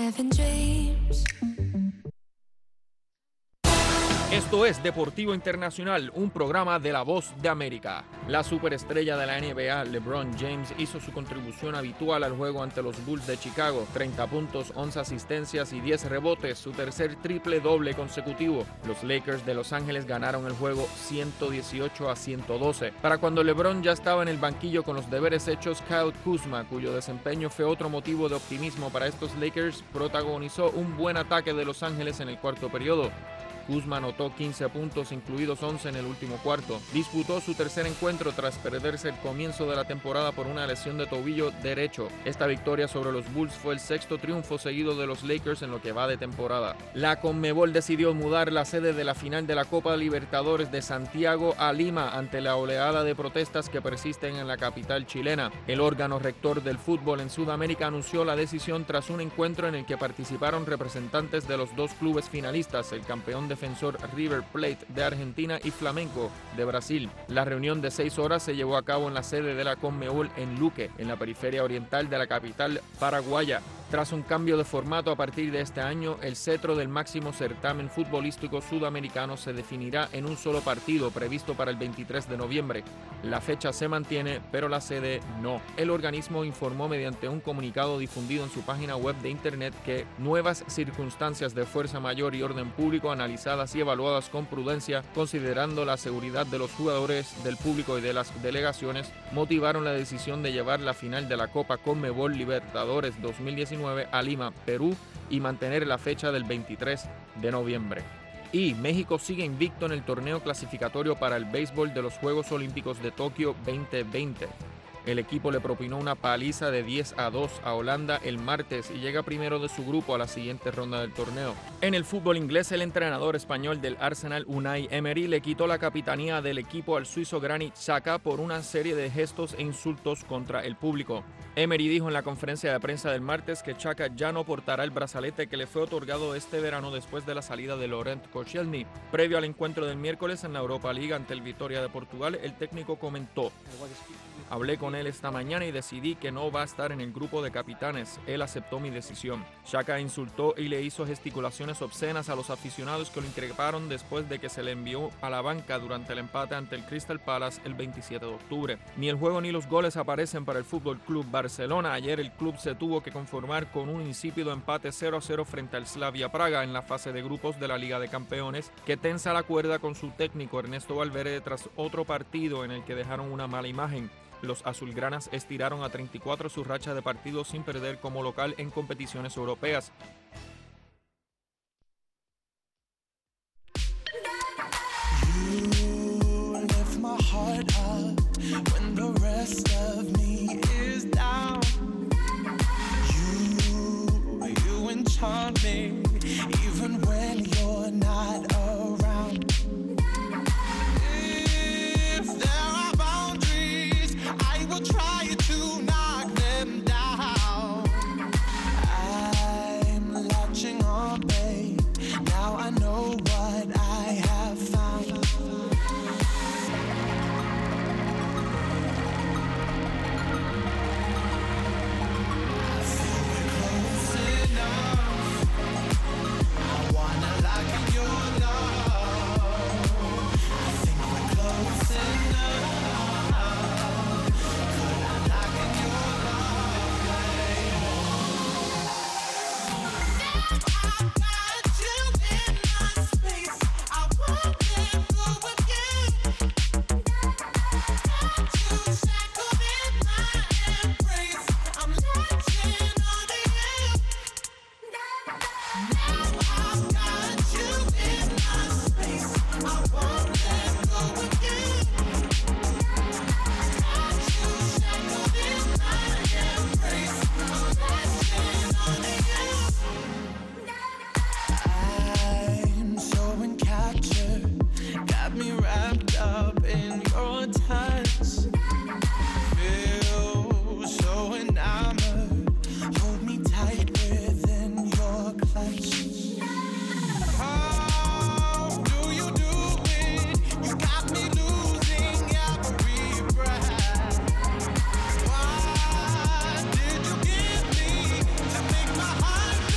having dreams. Esto es Deportivo Internacional, un programa de La Voz de América. La superestrella de la NBA, LeBron James, hizo su contribución habitual al juego ante los Bulls de Chicago. 30 puntos, 11 asistencias y 10 rebotes, su tercer triple-doble consecutivo. Los Lakers de Los Ángeles ganaron el juego 118-112. Para cuando LeBron ya estaba en el banquillo con los deberes hechos, Kyle Kuzma, cuyo desempeño fue otro motivo de optimismo para estos Lakers, protagonizó un buen ataque de Los Ángeles en el cuarto periodo. Kuzma anotó 15 puntos, incluidos 11 en el último cuarto. Disputó su tercer encuentro tras perderse el comienzo de la temporada por una lesión de tobillo derecho. Esta victoria sobre los Bulls fue el sexto triunfo seguido de los Lakers en lo que va de temporada. La Conmebol decidió mudar la sede de la final de la Copa Libertadores de Santiago a Lima ante la oleada de protestas que persisten en la capital chilena. El órgano rector del fútbol en Sudamérica anunció la decisión tras un encuentro en el que participaron representantes de los dos clubes finalistas, el campeón defensor River Plate de Argentina y Flamengo de Brasil. La reunión de 6 horas se llevó a cabo en la sede de la Conmebol en Luque, en la periferia oriental de la capital paraguaya. Tras un cambio de formato a partir de este año, el cetro del máximo certamen futbolístico sudamericano se definirá en un solo partido previsto para el 23 de noviembre. La fecha se mantiene, pero la sede no. El organismo informó mediante un comunicado difundido en su página web de internet que nuevas circunstancias de fuerza mayor y orden público analizadas y evaluadas con prudencia, considerando la seguridad de los jugadores, del público y de las delegaciones, motivaron la decisión de llevar la final de la Copa Conmebol Libertadores 2019 a Lima, Perú, y mantener la fecha del 23 de noviembre. Y México sigue invicto en el torneo clasificatorio para el béisbol de los Juegos Olímpicos de Tokio 2020. El equipo le propinó una paliza de 10-2 a Holanda el martes y llega primero de su grupo a la siguiente ronda del torneo. En el fútbol inglés, el entrenador español del Arsenal, Unai Emery, le quitó la capitanía del equipo al suizo Granit Xhaka por una serie de gestos e insultos contra el público. Emery dijo en la conferencia de prensa del martes que Xhaka ya no portará el brazalete que le fue otorgado este verano después de la salida de Laurent Koscielny. Previo al encuentro del miércoles en la Europa League ante el Vitória de Portugal, el técnico comentó: "Hablé con él esta mañana y decidí que no va a estar en el grupo de capitanes. Él aceptó mi decisión". Xhaka insultó y le hizo gesticulaciones obscenas a los aficionados que lo increparon después de que se le envió a la banca durante el empate ante el Crystal Palace el 27 de octubre. Ni el juego ni los goles aparecen para el Fútbol Club Barcelona. Ayer el club se tuvo que conformar con un insípido empate 0-0 frente al Slavia Praga en la fase de grupos de la Liga de Campeones, que tensa la cuerda con su técnico Ernesto Valverde tras otro partido en el que dejaron una mala imagen. Los azulgranas estiraron a 34 su racha de partidos sin perder como local en competiciones europeas. You enchant me, even